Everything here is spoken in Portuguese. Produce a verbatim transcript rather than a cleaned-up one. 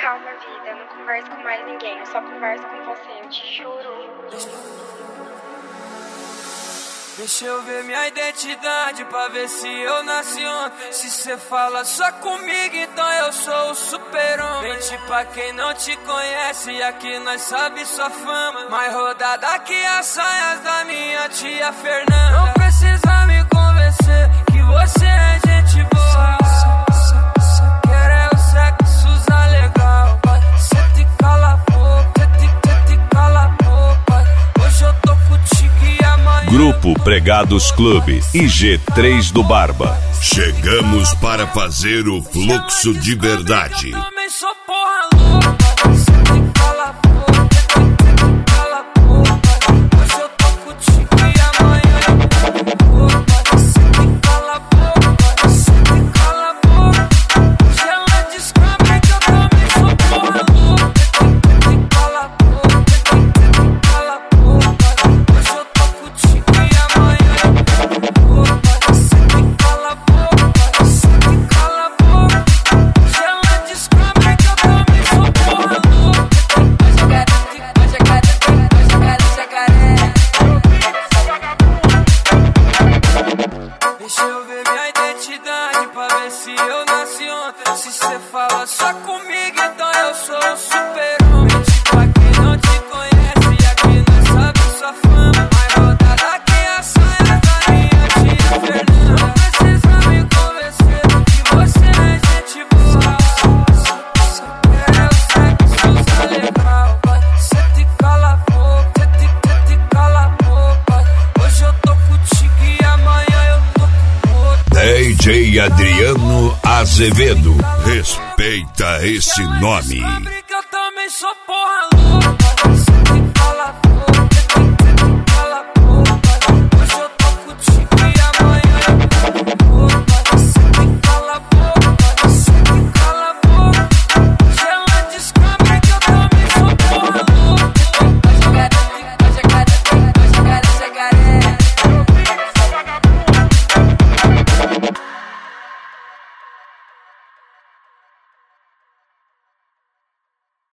Calma, vida, eu não converso com mais ninguém, eu só converso com você, eu te juro. Deixa eu ver minha identidade pra ver se eu nasci ontem. Se cê fala só comigo, então eu sou o super-homem. Mente pra quem não te conhece, aqui nós sabe sua fama. Mais rodada que as saias da minha tia Fernanda. Não precisa me convencer que você é gente boa. Quero é o sexo legal. Cê te cala a boca, cê te, cê te cala a boca. Hoje eu tô contigo e amanhã. Grupo Pregados Clube I G três do Barba. Chegamos para fazer o fluxo de verdade. Eu também sou porra louca. Cê te cala a boca, cê te cala a boca. Hoje eu tô contigo e amanhã eu tô louca. Cê te cala a boca, cê te cala a boca. Hoje ela descobre que eu também sou porra louca. Cê te cala a boca, cê te cala a boca. Hoje eu tô contigo e amanhã eu tô louca. Cê te cala a boca, cê te cala a boca. Hoje ela descobre que eu também sou porra louca. Hoje eu quero, hoje eu quero, hoje eu quero jacaré. Deixa eu ver minha identidade pra ver se eu nasci ontem. Se cê fala só comigo, então eu sou o super-homem. Tipo, aqui não te conhece, aqui nós sabe sua fama. Mais rodada que a saia da minha tia Fernanda. Não precisa me convencer que você é gente boa. É o sexo legal. Cê te cala a boca, cê te, cê te cala a boca. Hoje eu tô contigo e amanhã eu tô com outro. D J Adriano Azevedo. Respeita esse nome. Descobre que eu também sou porra